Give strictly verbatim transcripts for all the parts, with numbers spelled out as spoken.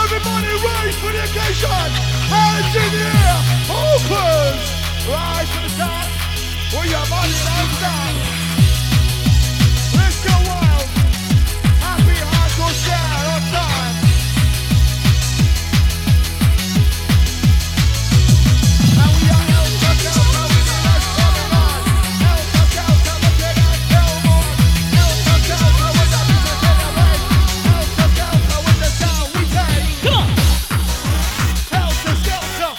Everybody rise for the occasion. Hands in the air. Opens. Rise for the top. Put your body down. Let's go wild. Happy hardcore style on time. And we are El Tocao. Now we need us coming on. El Tocao, come and get us. Belmont. El Tocao, come with the music in the way. El Tocao, come with the sound we take. Come on. Helter Skelter.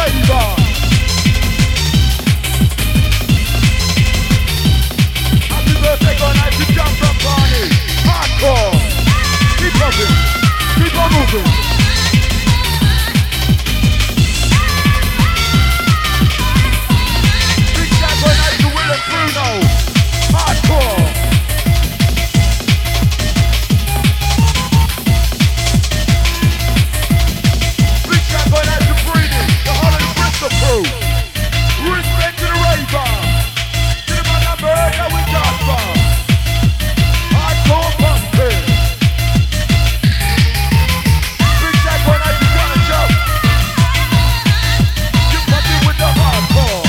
raver. Happy birthday going out to Jump Rock Party. Hardcore. Keep moving. Keep on moving. Big shout going out to Will and Bruno. Hardcore. Big shout going out to Breeding, the Holland Bristol crew. Respect to the raver. To the man that murder we got from. Hardcore pumping. Big shout going out to John Joe. You pumping with the hardcore.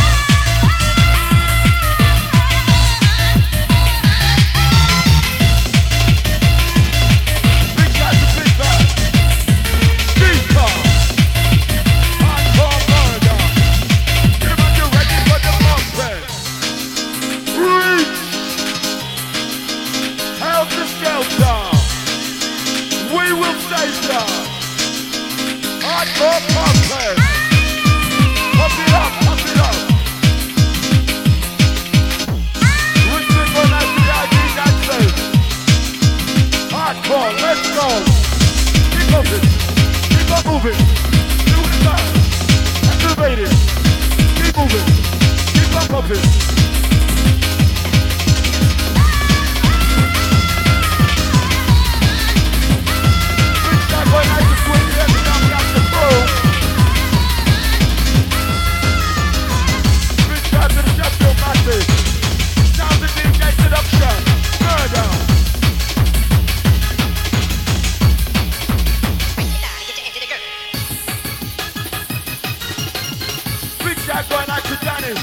Big shout to Big Bad. Deeper. Hardcore murder. You man, you ready for the pumping. Reach. Helter Skelter. We will save ya. Hardcore pumping. Pump it up, pump it up. Respect for that to the I D dancers. Hardcore, let's go. Keep moving. Keep on moving. Do the time. Activate it. Keep moving. Keep on pumping. Big shout going out to Swing every time we have to throw. Big shout to the Sheffield Massive. Sounds of D J Seduction. Murder. Big shout going out to Danny.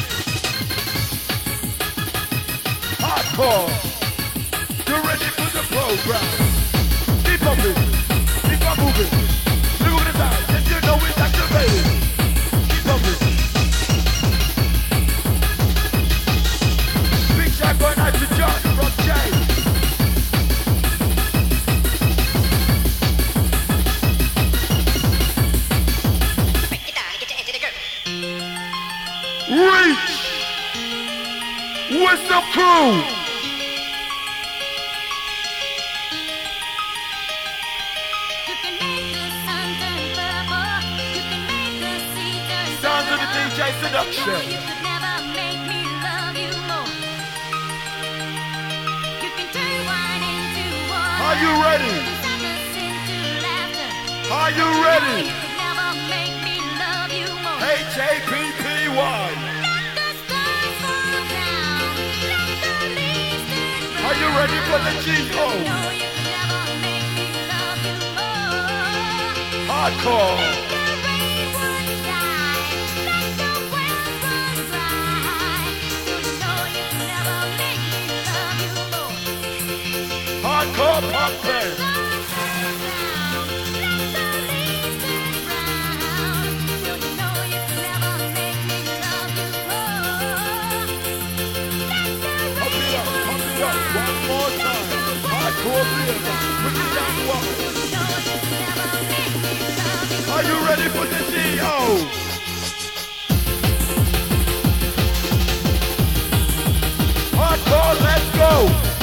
Hardcore. You're ready for the program. Keep moving. Keep on moving. Look at the time. Yes, you know it's activated. Keep moving. Big shout going out to John from Jay. Reach. Whistle crew. You can make the sun turn purple. You can make the sea turn Sounds of the silver. D J Seduction. You could never make me love you more. You can turn wine into water. Are you ready? You can sadness into laughter. Are you You ready? could never make me love you more. H A P P one. Let the stars fall down. Let the leaves turn brown. Are you ready for the G O? No, you could never make me love you more. Hardcore. Let the rainwater die. Let the wells run dry. You know you could never make me love you more. Hardcore pumping. Stars fall down. Let the leaves turn brown. You know you could never make me love you more. Let the Pump it up, pump it up. One more time. Hardcore theater. Put it down to one. Are you ready for the G O? Hardcore, let's go.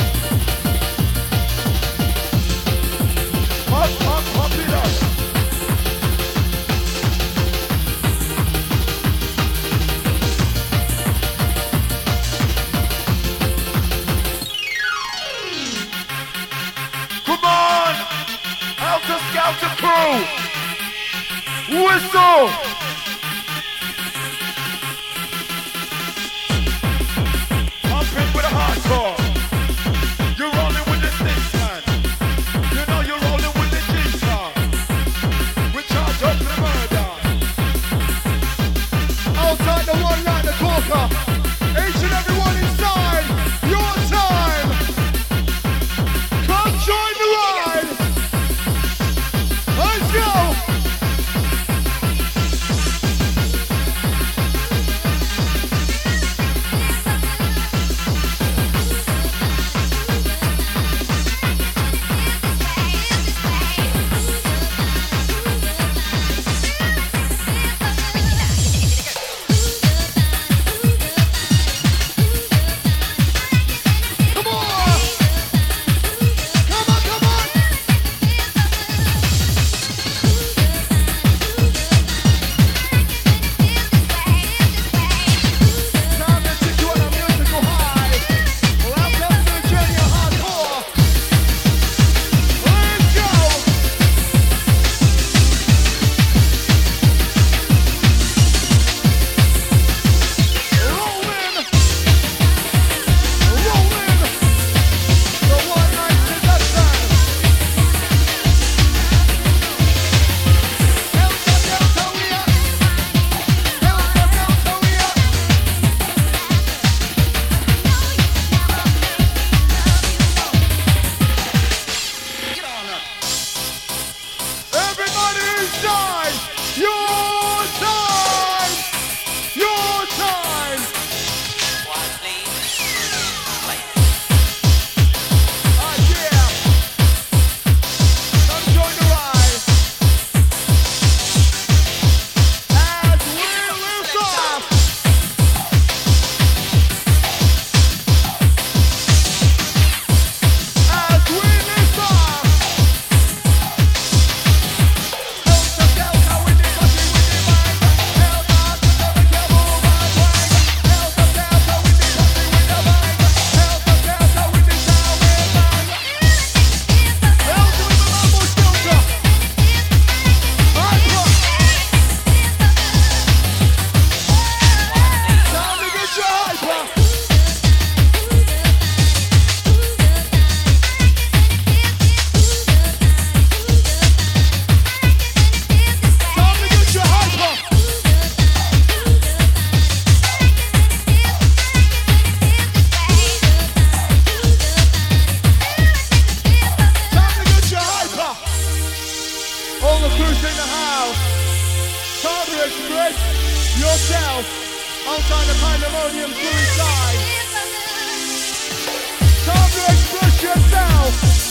Pump, pump, pump it up. Come on! Helter Skelter crew! Whistle! Pumping with a hardcore. You're rolling with the six man. You know you're rolling with the G-Star. We charge up the murder. Outside the one like the talker. Each and every one inside. Your time. Come join the ride. Let's go. express yourself outside the pandemonium crew inside. Time to express yourself.